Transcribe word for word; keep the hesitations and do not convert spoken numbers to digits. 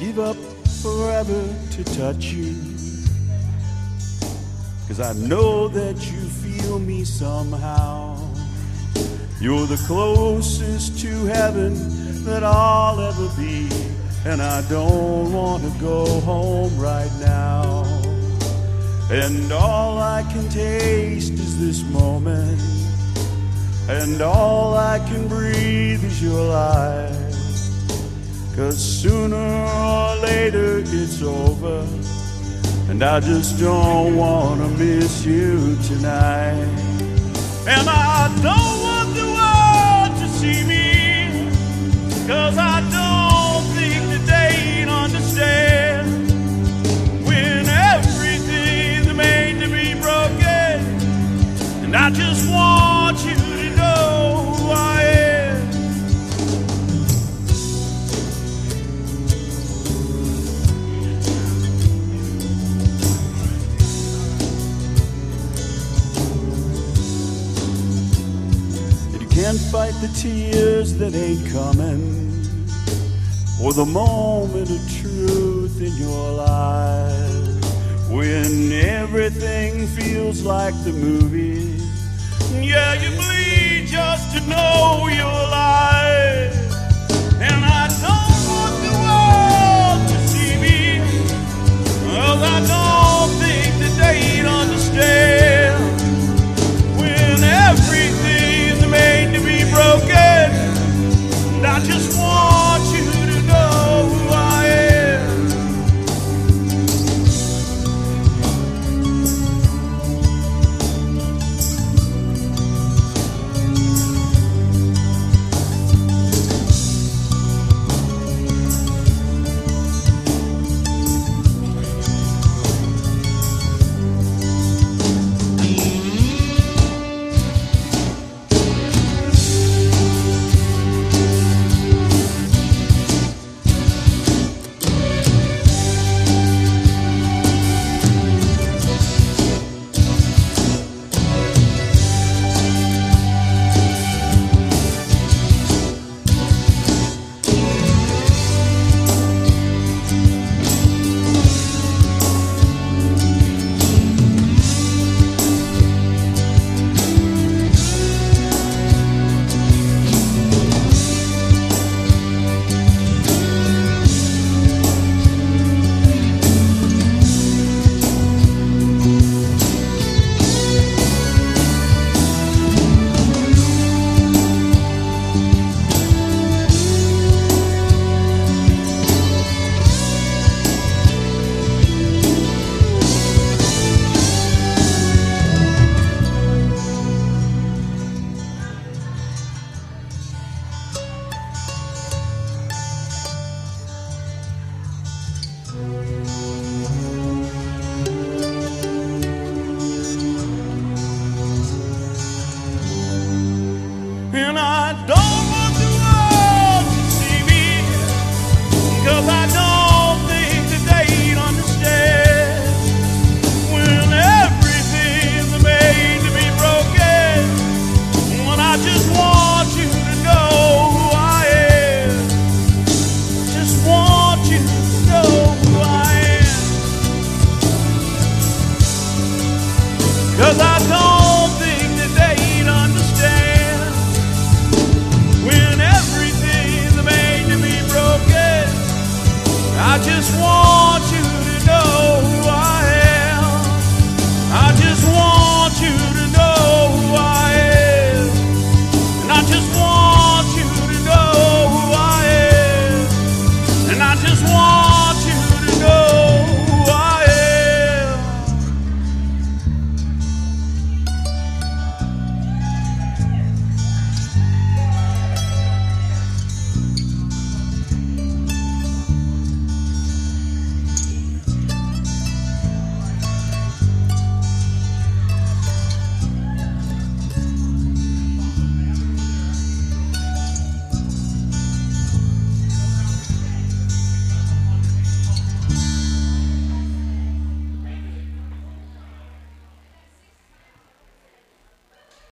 give up forever to touch you, 'cause I know that you feel me somehow. You're the closest to heaven that I'll ever be, and I don't want to go home right now. And all I can taste is this moment, and all I can breathe is your light. 'Cause sooner or later it's over, and I just don't want to miss you tonight. And I don't want the world to see me, 'cause I don't think that they'd understand when everything's made to be broken. And I just want you to know who I am. And you can't fight the tears that ain't coming, or the moment of truth in your life, when everything feels like the movie. Yeah, you bleed just to know you're alive. And I don't want the world to see me, 'cause I don't think that they'd understand when everything's made to be broken. And I just want you to know who I am. And I don't want the world to see me, 'cause I don't think that they'd understand when everything's made to be broken. When I just want you to know who I am. Just want you to know who I am. 'Cause I don't think that they'd understand when everything's made to be broken. I just want